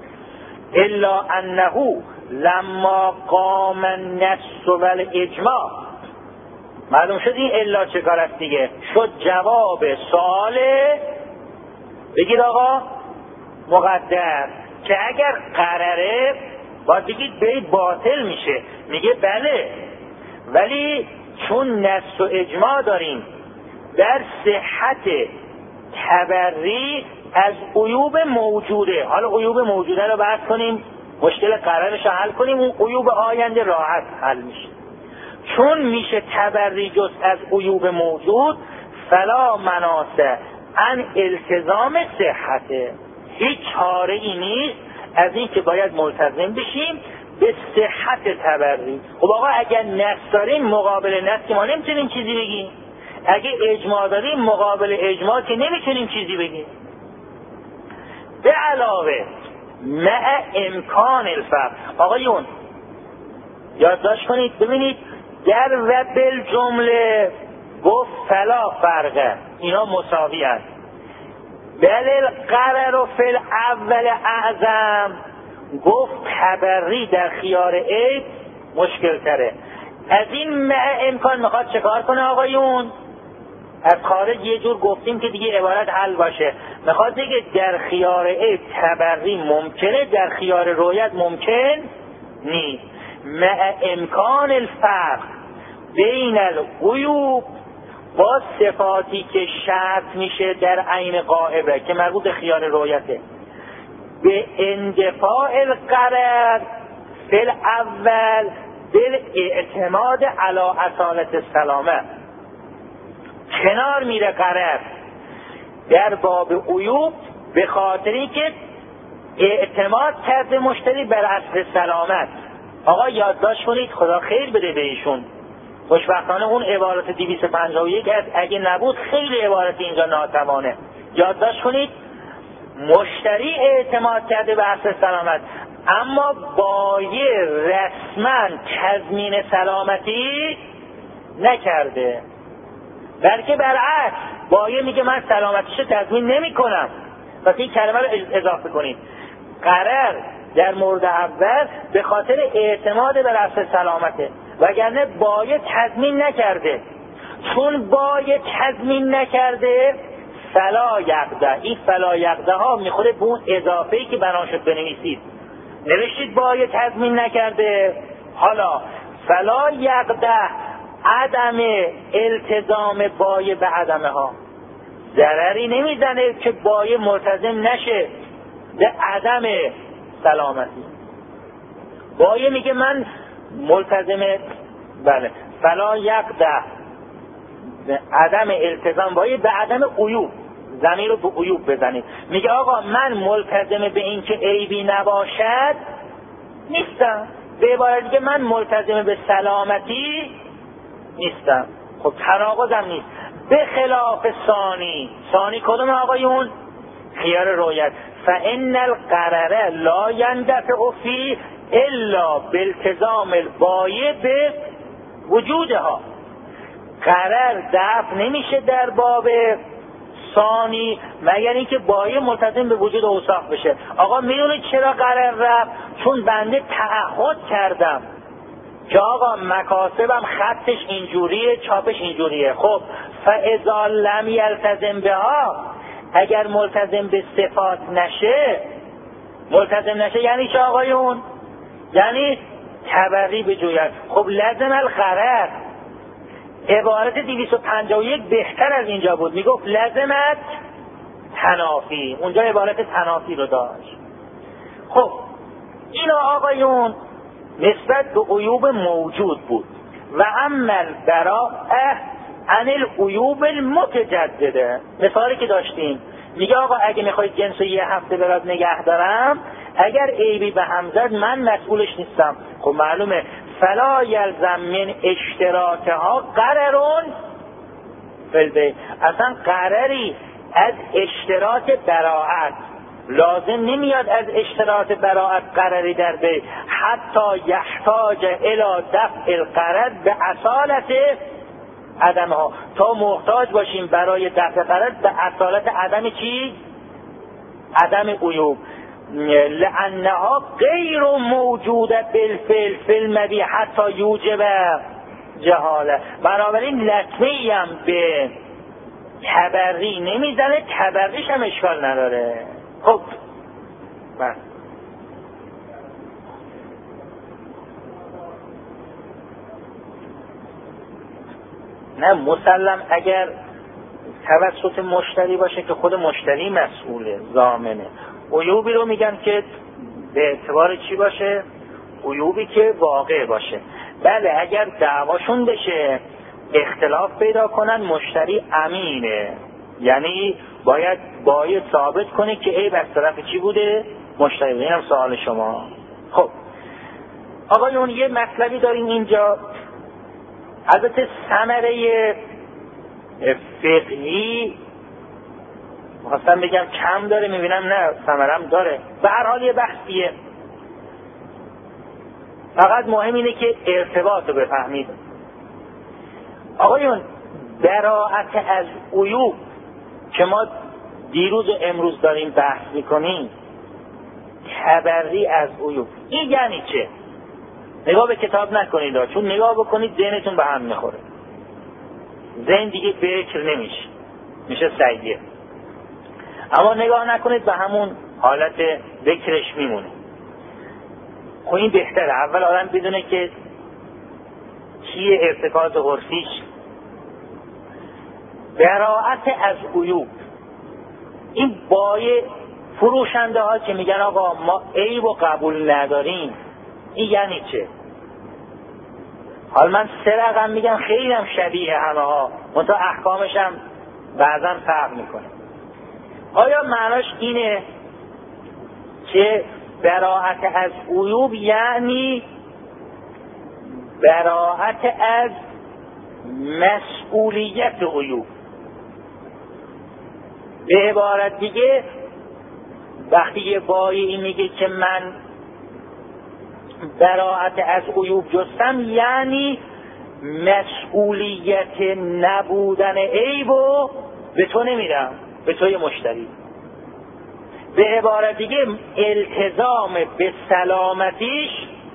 الا انه لما قام النص والاجماع، معلوم شد این الا چه کار است دیگه، شد جواب سوال بگید آقا مقدر که اگر قراره باید بگید بید باطل میشه. میگه بله، ولی چون نص و اجماع داریم در صحت تبری از عیوب موجوده، حالا عیوب موجوده رو بحث کنیم، مشکل قرارش رو حل کنیم، اون عیوب آینده راحت حل میشه. چون میشه تبری جز از عیوب موجود، فلا مناسه ان التزام صحته، هیچ چاره ای نیست از این که باید ملتزم بشیم به صحت تبری. خب آقا اگر نص داریم مقابل نص که ما نمیتونیم چیزی بگیم، اگه اجماع داریم مقابل اجماع که نمیتونیم چیزی بگیم. به علاوه مع امکان الفرق، آقایون یادداشت کنید ببینید در و بالجمله گفت فلا فرقه، اینا مساوی است. بل القرر فی الاول اعظم، گفت تبری در خیار عیب مشکل تره. از این مع امکان میخواد چه کار کنه آقایون؟ از خارج یه جور گفتیم که دیگه عبارت حل باشه. میخواد بگه در خیار عیب تبری ممکنه، در خیار رویت ممکن نیست. مع امکان الفرق بین العیوب با صفاتی که شرط میشه در عین غائبه که مربوط به خیار رویته، به اندفاع القرر فی الاول بالاعتماد علی اصالت السلامه، کنار میره قرر در باب عیوب به خاطری که اعتماد کرده مشتری بر اصل سلامت. آقا یادداشت کنید، خدا خیر بده به ایشون. خوشبختانه اون عبارت 251 اگه نبود خیلی عبارت اینجا ناتوانه. یادداشت کنید مشتری اعتماد کرده به اصل سلامت، اما بایع رسما تضمین سلامتی نکرده، بلکه برعکس بایع میگه من سلامتیشو تضمین نمی کنم. پس این کلمه رو اضافه کنید. قرار در مورد اول به خاطر اعتماد بر اصل سلامته، وگرنه بایع تضمین نکرده. چون بایع تضمین نکرده فلا یقده، این فلا یقده ها میخوره به اون اضافه‌ای که بنا شد بنویسید. نوشتید بایع تضمین نکرده، حالا فلا یقده عدم التزام بایع به عدمه ها، ضرری نمیزنه که بایع ملتزم نشه به عدم سلامتی. بایع میگه من ملتزم، بله، فلا یقده عدم التزام بایع به عدم عیوب، ضمیر رو به عیوب بزنید. میگه آقا من ملتزم به این که عیبی نباشد نیستم، به عبارت دیگه من ملتزم به سلامتی نیستم. خب تناقضم نیست. به خلاف ثانی کدوم آقایون؟ خیار رویت. فان القرر لا يندفع فی الا بالتزام البایع به وجودها. قرر دفع نمیشه در باب ثانی مگر اینکه بایع ملتزم به وجود اوصاف بشه. آقا میدونید چرا قرر رفت؟ چون بنده تعهد کردم که آقا مکاسبم خطش اینجوریه، چاپش اینجوریه. خب فاذا لم یلتزم بها، اگر ملتزم به صفات نشه، ملتزم نشه یعنی چه آقایون؟ یعنی تبری بجوید. خب لازم القرر. عبارت 251 بهتر از اینجا بود، میگفت لازمت تنافی، اونجا عبارت تنافی رو داشت. خب اینا آقایون نسبت به عیوب موجود بود. و عمل براء عن العیوب المتجدده، مثالی که داشتیم میگه آقا اگه میخواید جنس یه هفته برات نگه دارم، اگر عیبی به هم زد من مسئولش نیستم. خب معلومه فلا یلزم من اشتراطها قررون فی، اصلا قرری از اشتراط براءت لازم نمیاد، از اشتراط براءت قرری در بی، حتی یحتاج الی دفع القرر به اصالت عدمها، تا محتاج باشیم برای دفع قرر به اصالت عدم چی؟ عدم عیوب. لانها غیر موجوده بالفعل فی المبیح حتی یوجب جهاله. بنابراین لطمه‌ای هم به تبری نمیزنه، تبریش هم اشکال نداره. خب نه مسلم اگر توسط مشتری باشه که خود مشتری مسئوله، ضامنه. عیوبی رو میگن که به اعتبار چی باشه؟ عیوبی که واقع باشه. بله اگر دعواشون بشه اختلاف پیدا کنن، مشتری امینه، یعنی باید ثابت کنه که عیب از طرف چی بوده؟ مشتری. اینم سوال شما. خب آقایون یه مطلبی داریم اینجا، البته ثمره فقهی خواستم بگم کم داره، میبینم نه ثمرم داره. به هر حال یه بحثیه، فقط مهم اینه که ارتباط رو بفهمید. آقایون براءت از عیوب که ما دیروز و امروز داریم بحث میکنیم، تبری از عیوب، این یعنی چه؟ نگاه به کتاب نکنید، چون نگاه بکنید ذهنتون به هم میخوره، ذهن دیگه بکر نمیشه، میشه سیه. اما نگاه نکنید به همون حالت بکرش میمونه. خب این بهتره، اول آدم بدونه که چیه ارتکاز عرفیش. براءت از عیوب، این بایع فروشنده ها که میگن آقا ما عیب و قبول نداریم، این یعنی چه؟ حالا من 3 رقم میگم، خیلی هم شبیه همه ها، منتها احکامش هم بعضا فرق میکنه. آیا معناش اینه که براءت از عیوب یعنی براءت از مسئولیت عیوب. به عبارت دیگه وقتی یه بایی میگه که من براءت از عیوب جستم، یعنی مسئولیت نبودن عیبو به تو نمیدم، به توی مشتری. به عبارت دیگه التزام به سلامتیش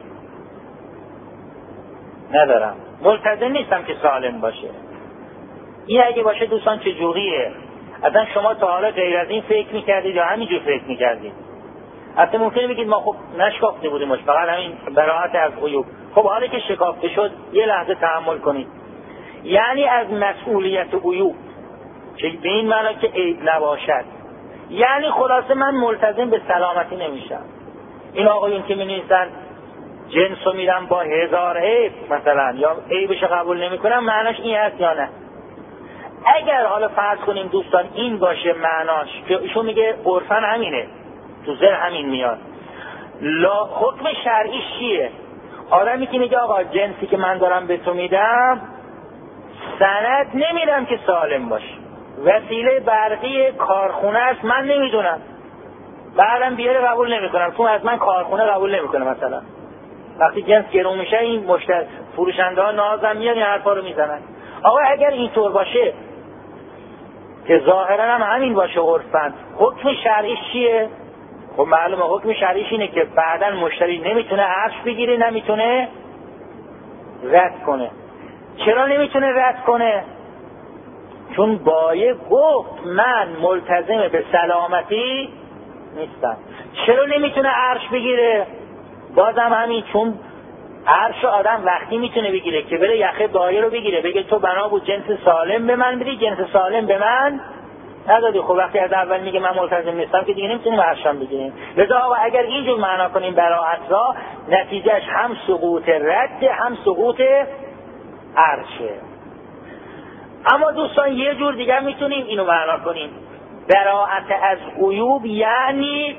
ندارم، ملتزم نیستم که سالم باشه. این اگه باشه دوستان چجوریه؟ اصلا شما تا حالا غیر از این فکر میکردید یا همینجور فکر میکردید؟ اصلا ممکنه بگید ما خب نشکافته بودیم، فقط همین براءت از عیوب. خب حالا که شکافته شد یه لحظه تحمل کنید. یعنی از مسئولیت عیوب، که به این معنی که عیب نباشد. یعنی خلاصه من ملتزم به سلامتی نمیشم. این آقایون که می‌نویسن جنسو میرم با 1000 عیب مثلا، یا عیبش قبول نمیکنم، معناش این هست یا نه؟ اگر حالا فرض کنیم دوستان این باشه معناش، که ایشون میگه عرفاً همینه، تو ذهن همین میاد، حکم شرعی چیه؟ آدمی که میگه آقا جنسی که من دارم به تو میدم سند نمیدم که سالم باشه، وسیله برقی کارخونه است من نمیدونم، بعدم بیاره قبول نمیکنم، چون از من کارخونه قبول نمیکنه. مثلا وقتی جنس گرون میشه این مشتری فروشنده ها نازم میاد این حرفا رو میزنن. آقا اگر اینطور باشه که ظاهرا هم همین باشه عرفاً، حکم شرعی چیه؟ خب معلومه حکم شرعیش اینه که بعداً مشتری نمیتونه عرض بگیره، نمیتونه رد کنه. چرا نمیتونه رد کنه؟ چون بایع گفت من ملتزم به سلامتی نیستم. چرا نمیتونه عرض بگیره؟ بازم همین، چون عرض آدم وقتی میتونه بگیره که بره یخه بایع رو بگیره، بگه تو بنا بود جنس سالم به من بدی، جنس سالم به من ندادی. خب وقتی از اول میگه من ملتزم نیستم که دیگه نمیتونیم عرضم بگیریم. لذا آقا اگر اینجور معنا کنیم براءت را، نتیجهش هم سقوط رد هم سقوط عرشه. اما دوستان یه جور دیگه میتونیم اینو معنا کنیم، براءت از عیوب یعنی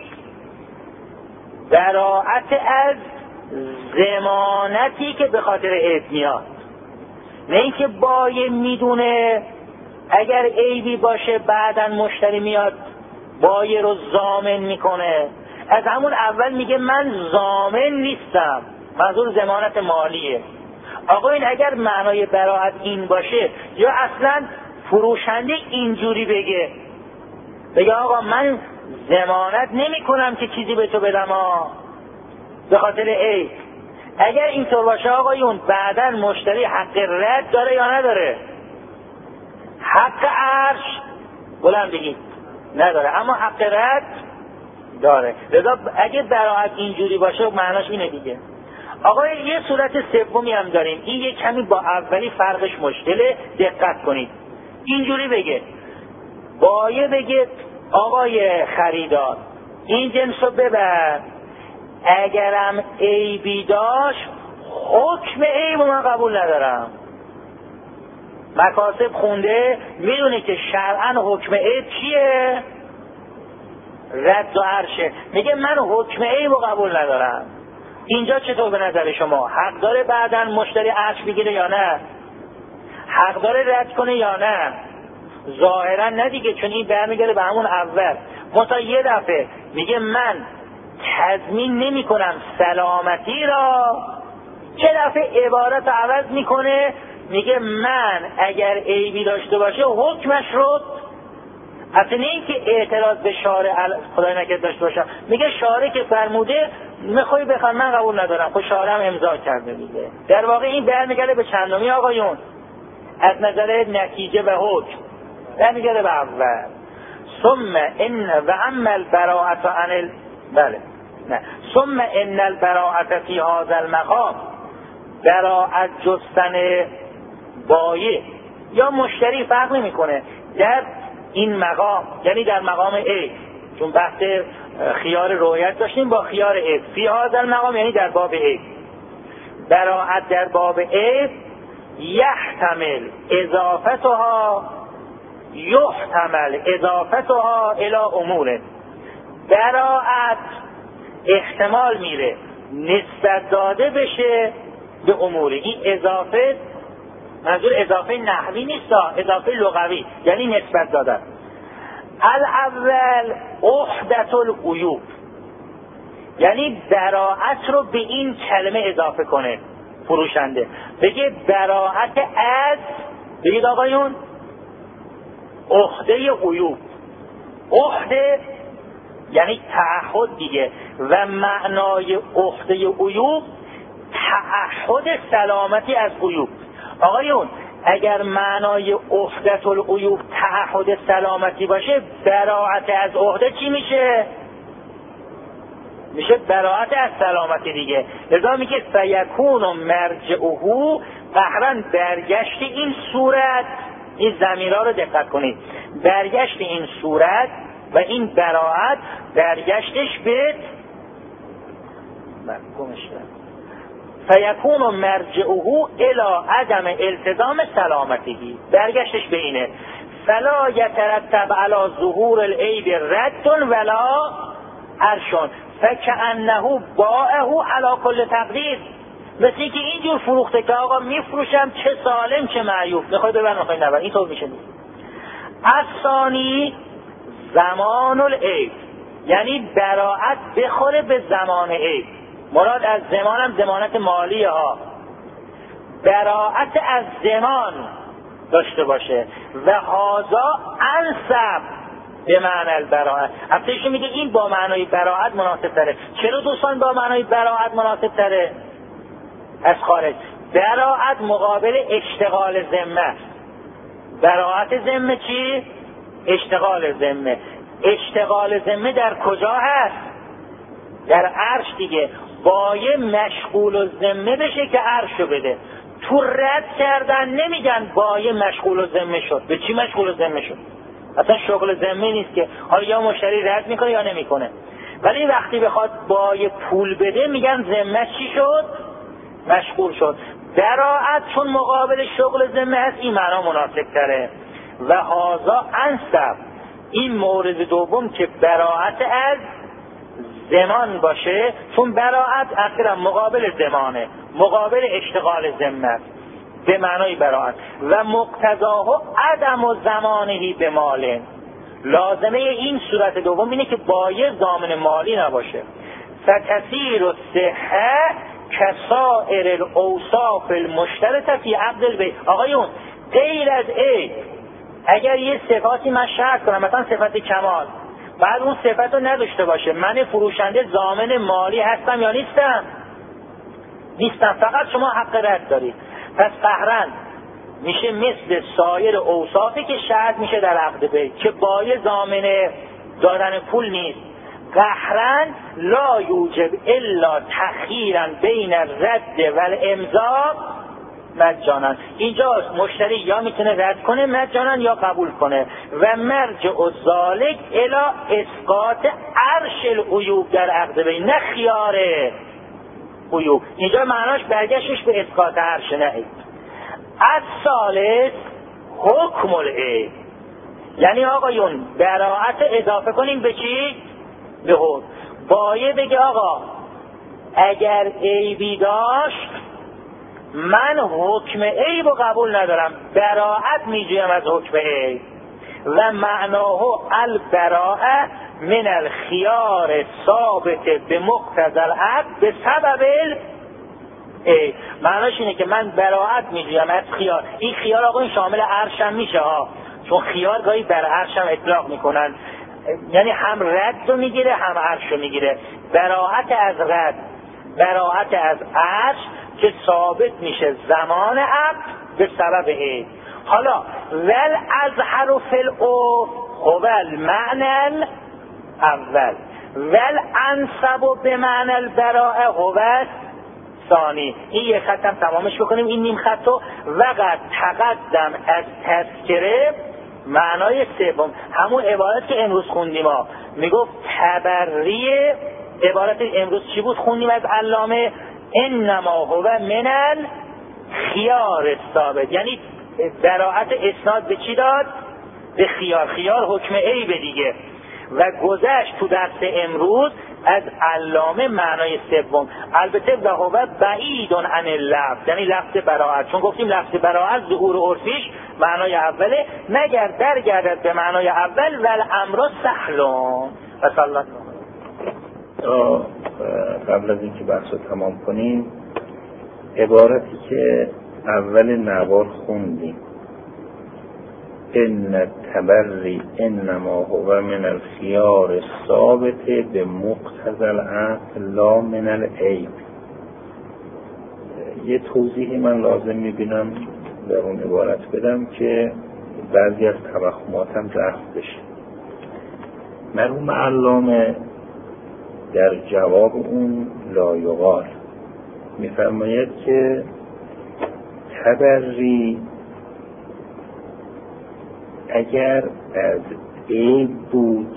براءت از ضمانتی که به خاطر عیب میاد. نه اینکه بایع میدونه اگر عیبی باشه بعداً مشتری میاد بایع رو ضامن میکنه، از همون اول میگه من ضامن نیستم، منظور ضمانت مالیه. آقا این اگر معنای براءت این باشه، یا اصلا فروشنده اینجوری بگه آقا من ضمانت نمی کنم که چیزی به تو بدم به خاطر عیب، اگر اینطور باشه آقایون بعداً مشتری حق رد داره یا نداره؟ حق عرض بلند بگید نداره، اما حق رد داره. لذا اگه براءت اینجوری باشه معناش اینه دیگه. آقا یه صورت سومی هم داریم، این یه کمی با اولی فرقش مشکله، دقت کنید. اینجوری بگه بایع بگه آقای خریدار این جنسو ببر، اگرم عیبی داشت حکم عیب من قبول ندارم. مکاسب خونده، میدونه که شرعاً حکم عیب چیه؟ رد و عرشه. میگه من حکم عیب رو قبول ندارم. اینجا چطور به نظر شما؟ حق داره بعداً مشتری عرش بگیره یا نه؟ حق داره رد کنه یا نه؟ ظاهراً نه دیگه، چون این برمیگره به همون اول. مثلا یه دفعه میگه من تضمین نمی کنم سلامتی را، چه دفعه عبارت عوض میکنه میگه من اگر عیبی داشته باشه حکمش رو، اصلا این که اعتراض به شارع خدای نکرد داشته باشم، میگه شارع که فرموده میخوای بخوام من قبول ندارم، خب شارع هم امضا کرده دیگه. در واقع این برمیگره به چندمی آقایون؟ از نظر نتیجه و حکم برمیگره به اول. ثم ان و اما البراءة عن ثم ان البراءة فی هذا المقام، براءت جستن بایع یا مشتری فرق نمیکنه در این مقام، یعنی در مقام عیب، چون بحث خیار رؤیت داشتیم با خیار عیب، فی هذا المقام یعنی در باب عیب. براءت در باب عیب یحتمل اضافتها الی امور، براءت احتمال میره نسبت داده بشه به امور. این اضافه منظور اضافه نحوی نیست، اضافه لغوی، یعنی نسبت دادن. الاول احدث العیوب، یعنی براءت رو به این کلمه اضافه کنه فروشنده، بگه براءت از، بگید آقایون عهده عیوب. عهده یعنی تعهد دیگه، و معنای عهده عیوب تعهد سلامتی از عیوب. آقایون اگر معنای عهدة العیوب تعهد سلامتی باشه، براءت از عهده چی میشه؟ میشه براءت از سلامتی دیگه. لذا میگه فیکون مرجعه، قهرن برگشت این صورت، این ضمیرها رو دقت کنید، برگشت این صورت و این براءت برگشتش به فیکون مرجعه الی عدم التزام سلامتی، برگشتش به اینه. فلا یترتب علی ظهور العیب رد ولا ارشون فکأنه باعه علی کل تقدیر. مثل که اینجور فروخته که آقا میفروشم چه سالم چه معیوب، میخوای ببر میخوای نبر، این طور میشه نیست. الثانی زمان العیب، یعنی براءت بخوره به زمان عیب. مراد از زمان هم زمانت مالی ها، براءت از زمان داشته باشه. و هذا انسب به معنی البراءت. افتش میگه این با معنای براءت مناسب تره. چرا دوستان با معنای براءت مناسب تره از خارج؟ براءت مقابل اشتغال ذمه. براءت ذمه چی؟ اشتغال ذمه. اشتغال ذمه در کجا هست؟ در عرش دیگه. بایه مشغول الذمه بشه که عرشو بده. تو رد کردن نمیگن بایه مشغول الذمه شد. به چی مشغول الذمه شد؟ اصلا شغل ذمه نیست که حالا یا مشتری رد میکنه یا نمیکنه. ولی وقتی بخواد بایه پول بده میگن ذمه چی شد؟ مشغول شد. براءت چون مقابل شغل ذمه هست این معنا مناسب تره. و هذا انسب، این مورد دوم که براءت از زمان باشه، چون براءت اخیرا مقابل زمانه، مقابل اشتغال ذمه به معنای براءت. و مقتضاه عدم و زمانهی به مال، لازمه این صورت دوم اینه که بایع ضامن مالی نباشه. فتسیر الصحه کسائر الاوصاف المشترطه فی عقد البیع. آقایون غیر از عیب اگر یه صفاتی من شرط کنم، مثلا صفت کمال، بعد اون صفت رو نداشته باشه، من فروشنده ضامن مالی هستم یا نیستم؟ نیستم، فقط شما حق رد دارید. پس قهرن میشه مثل سایر اوصافی که شرط میشه در عقد بیع که بایع ضامن دادن پول نیست. قهرن لا یوجب الا تخییرا بین الرد و الامضاء مجانا. اینجا مشتری یا میتونه رد کنه مجانا یا قبول کنه. و مرجع ذالک الی اسقاط عرش العیوب در عقد بیع، نه خیار عیوب. اینجا معناش برگشتش به اسقاط عرش، نه عیب. الثالث حکم العیب، یعنی آقایون براءت اضافه کنیم به چی؟ به حکم. بایع بگه آقا اگر عیبی داشت من حکم عیب رو قبول ندارم، براءت میجویم از حکم عیب. و معناه البراءه من الخیار ثابت به مقتضی العقد به سبب عیب. معناش اینه که من براءت میجویم از خیار. این خیار آقا این شامل عرش هم میشه ها، چون خیار گاهی بر عرش هم اطلاق میکنن، یعنی هم رد رو میگیره هم عرش رو میگیره. براءت از رد، براءت از عرش که ثابت میشه زمان عقد به سبب عیب. حالا ول اظهر فی العرف هو المعنى اول ول انسب به معنی البراءه هو ثانی. این یک خط هم تمامش بکنیم، این نیم خطو. وقت تقدم از تذکره معنای سوم، همون عبارت که امروز خوندیم ها، میگفت تبری. عبارت امروز چی بود خوندیم از علامه؟ انما هو من الخیار ثابت، یعنی براءت اسناد به چی داد؟ به خیار. خیار حکم عیب دیگه. و گذشت تو درس امروز از علامه معنای سوم. البته و هو بعید عن اللفظ، یعنی لفظ براءت، چون گفتیم لفظ براءت ظهور عرفیش معنای اوله، نگر درگردد به معنای اول و الامر سهل. و صلی الله. قبل از اینکه بحث رو تمام کنیم، عبارتی که اول نوار خوندیم، ان التبری انما هو من الخیار الثابت به مقتضی العقل لا من العیب، یه توضیحی من لازم میبینم در اون عبارت بدم که بعضی از توهماتم رفع بشه. مرحوم علامه در جواب اون لایقال میفرماید که تبری اگر از عیب بود،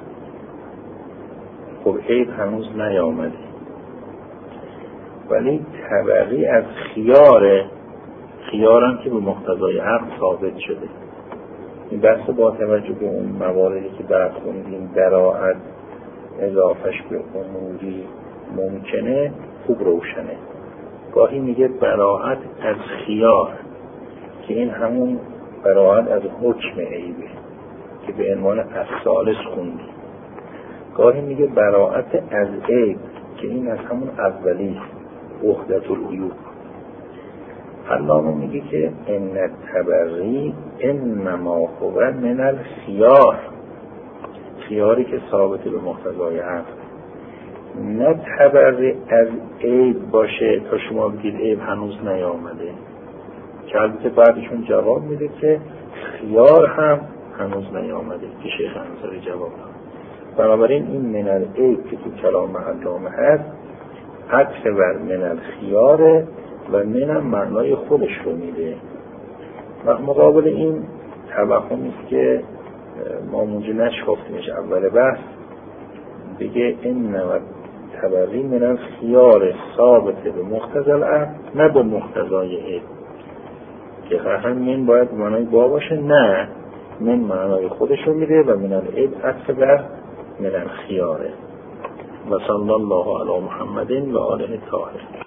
خب عیب هنوز نیامده، ولی تبری از خیارم که به مقتضای عقل ثابت شده. این بحث با توجه به اون مواردی که بعد خوندیم، براءت اضافش به اموری ممکنه، خوب روشنه. گاهی میگه براءت از خیار که این همون براءت از حکم عیبه که به عنوان الثالث خوندیم. گاهی میگه براءت از عیب که این از همون اولی وحدت العیوب. علامه میگه که ان التبری انما هو من الخیار، خیاری که ثابت به مقتضای عقل، نه تبری از عیب باشه تا شما بگید عیب هنوز نیامده، که البته بعدشون جواب میده که خیار هم هنوز نیامده که شیخ انصاری جواب داد. بنابراین این من العیب که تو کلام علامه هست عطف بر من الخیاره و منم معنای خودش رو میده. و مقابل این توهمی است که ما اونجا نشکافتیمش اول بحث، بگه این تبری من الخیار ثابت به مقتضی العقل نه به مقتضای عیب، که همین باید معنای با باشه، نه من معنای خودش رو میده و من العیب عطف بر من الخیاره. و صلی الله علی محمد و آله طاهرین.